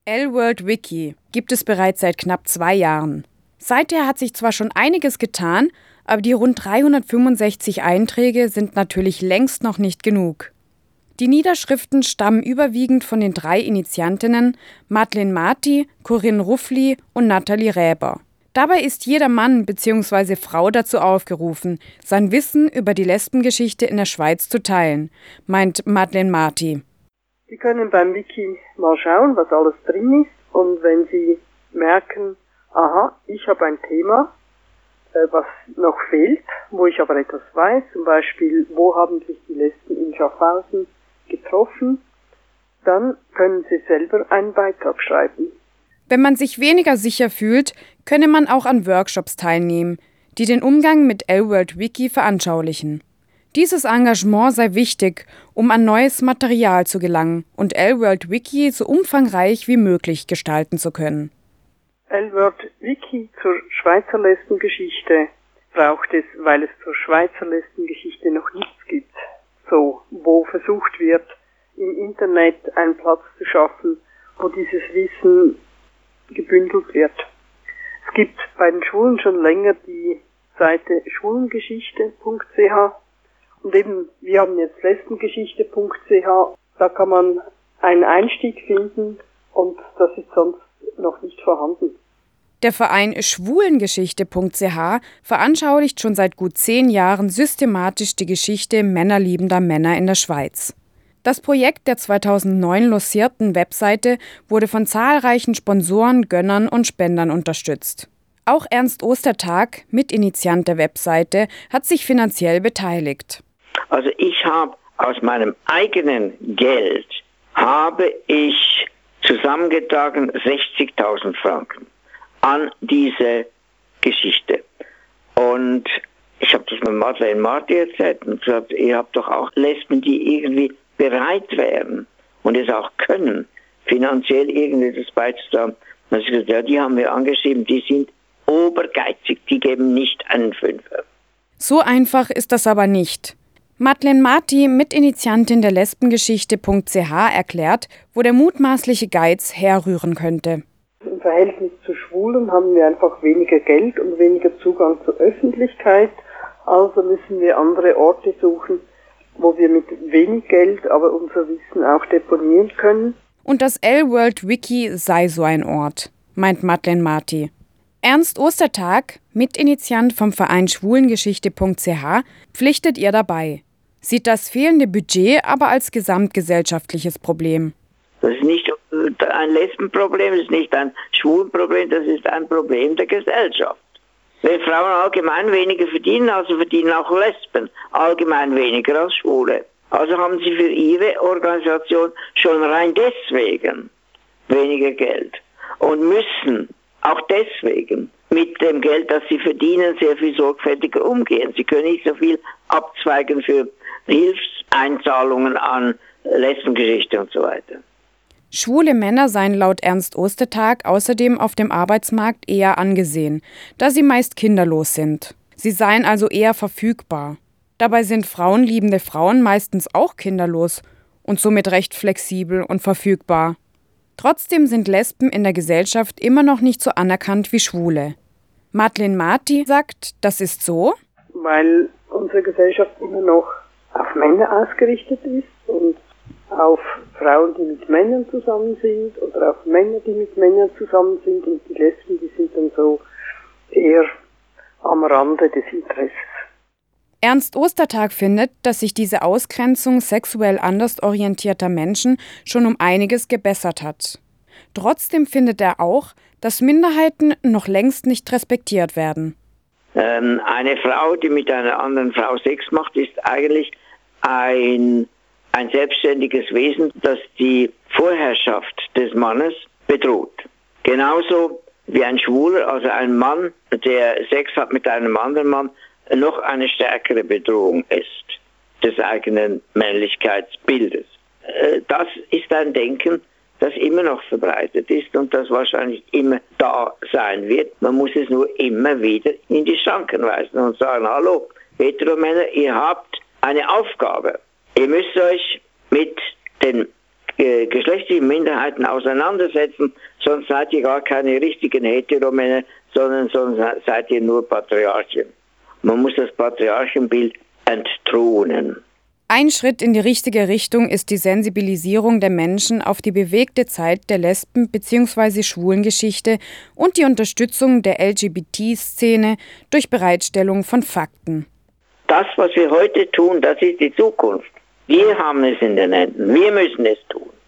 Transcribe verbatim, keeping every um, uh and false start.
L-World Wiki gibt es bereits seit knapp zwei Jahren. Seither hat sich zwar schon einiges getan, aber die rund dreihundertfünfundsechzig Einträge sind natürlich längst noch nicht genug. Die Niederschriften stammen überwiegend von den drei Initiantinnen Madeleine Marty, Corinne Ruffly und Nathalie Räber. Dabei ist jeder Mann bzw. Frau dazu aufgerufen, sein Wissen über die Lesbengeschichte in der Schweiz zu teilen, meint Madeleine Marty. Sie können beim Wiki mal schauen, was alles drin ist, und wenn Sie merken, aha, ich habe ein Thema, äh, was noch fehlt, wo ich aber etwas weiß, zum Beispiel, wo haben sich die Lesben in Schaffhausen getroffen, dann können Sie selber einen Beitrag schreiben. Wenn man sich weniger sicher fühlt, könne man auch an Workshops teilnehmen, die den Umgang mit L-World Wiki veranschaulichen. Dieses Engagement sei wichtig, um an neues Material zu gelangen und L-World Wiki so umfangreich wie möglich gestalten zu können. L-World Wiki zur Schweizer Lesbengeschichte braucht es, weil es zur Schweizer Lesbengeschichte noch nichts gibt. So, wo versucht wird, im Internet einen Platz zu schaffen, wo dieses Wissen gebündelt wird. Es gibt bei den Schwulen schon länger die Seite schwulengeschichte punkt c h und eben, wir haben jetzt lesbengeschichte punkt c h, da kann man einen Einstieg finden und das ist sonst noch nicht vorhanden. Der Verein schwulengeschichte punkt c h veranschaulicht schon seit gut zehn Jahren systematisch die Geschichte männerliebender Männer in der Schweiz. Das Projekt der zweitausendneun lancierten Webseite wurde von zahlreichen Sponsoren, Gönnern und Spendern unterstützt. Auch Ernst Ostertag, Mitinitiant der Webseite, hat sich finanziell beteiligt. Also ich habe aus meinem eigenen Geld, habe ich zusammengetragen sechzigtausend Franken an diese Geschichte. Und ich habe das mit Madeleine Marty erzählt und gesagt, ihr habt doch auch Lesben, die irgendwie bereit wären und es auch können, finanziell irgendwie das beizutragen. Und ich gesagt, ja, die haben wir angeschrieben, die sind obergeizig, die geben nicht einen Fünfer. So einfach ist das aber nicht. Madeleine Marty, Mitinitiantin der lesbengeschichte punkt c h, erklärt, wo der mutmaßliche Geiz herrühren könnte. Im Verhältnis zu Schwulen haben wir einfach weniger Geld und weniger Zugang zur Öffentlichkeit, also müssen wir andere Orte suchen, wo wir mit wenig Geld aber unser Wissen auch deponieren können. Und das L-World Wiki sei so ein Ort, meint Madeleine Marty. Ernst Ostertag, Mitinitiant vom Verein schwulengeschichte punkt c h, pflichtet ihr dabei, sieht das fehlende Budget aber als gesamtgesellschaftliches Problem. Das ist nicht ein Lesbenproblem, das ist nicht ein Schwulenproblem, das ist ein Problem der Gesellschaft. Wenn Frauen allgemein weniger verdienen, also verdienen auch Lesben allgemein weniger als Schwule. Also haben sie für ihre Organisation schon rein deswegen weniger Geld und müssen auch deswegen mit dem Geld, das sie verdienen, sehr viel sorgfältiger umgehen. Sie können nicht so viel abzweigen für Hilfseinzahlungen an Lesbengeschichte und so weiter. Schwule Männer seien laut Ernst Ostertag außerdem auf dem Arbeitsmarkt eher angesehen, da sie meist kinderlos sind. Sie seien also eher verfügbar. Dabei sind frauenliebende Frauen meistens auch kinderlos und somit recht flexibel und verfügbar. Trotzdem sind Lesben in der Gesellschaft immer noch nicht so anerkannt wie Schwule. Madeleine Marty sagt, das ist so, weil unsere Gesellschaft immer noch auf Männer ausgerichtet ist und auf Frauen, die mit Männern zusammen sind oder auf Männer, die mit Männern zusammen sind, und die Lesben, die sind dann so eher am Rande des Interesses. Ernst Ostertag findet, dass sich diese Ausgrenzung sexuell anders orientierter Menschen schon um einiges gebessert hat. Trotzdem findet er auch, dass Minderheiten noch längst nicht respektiert werden. Ähm, eine Frau, die mit einer anderen Frau Sex macht, ist eigentlich ein ein selbstständiges Wesen, das die Vorherrschaft des Mannes bedroht. Genauso wie ein Schwuler, also ein Mann, der Sex hat mit einem anderen Mann, noch eine stärkere Bedrohung ist des eigenen Männlichkeitsbildes. Das ist ein Denken, das immer noch verbreitet ist und das wahrscheinlich immer da sein wird. Man muss es nur immer wieder in die Schranken weisen und sagen, hallo, Heteromänner, ihr habt eine Aufgabe. Ihr müsst euch mit den ge- geschlechtlichen Minderheiten auseinandersetzen, sonst seid ihr gar keine richtigen Heteromänner, sondern sonst seid ihr nur Patriarchen. Man muss das Patriarchenbild entthronen. Ein Schritt in die richtige Richtung ist die Sensibilisierung der Menschen auf die bewegte Zeit der Lesben- bzw. Schwulengeschichte und die Unterstützung der L G B T-Szene durch Bereitstellung von Fakten. Das, was wir heute tun, das ist die Zukunft. Wir haben es in den Händen. Wir müssen es tun.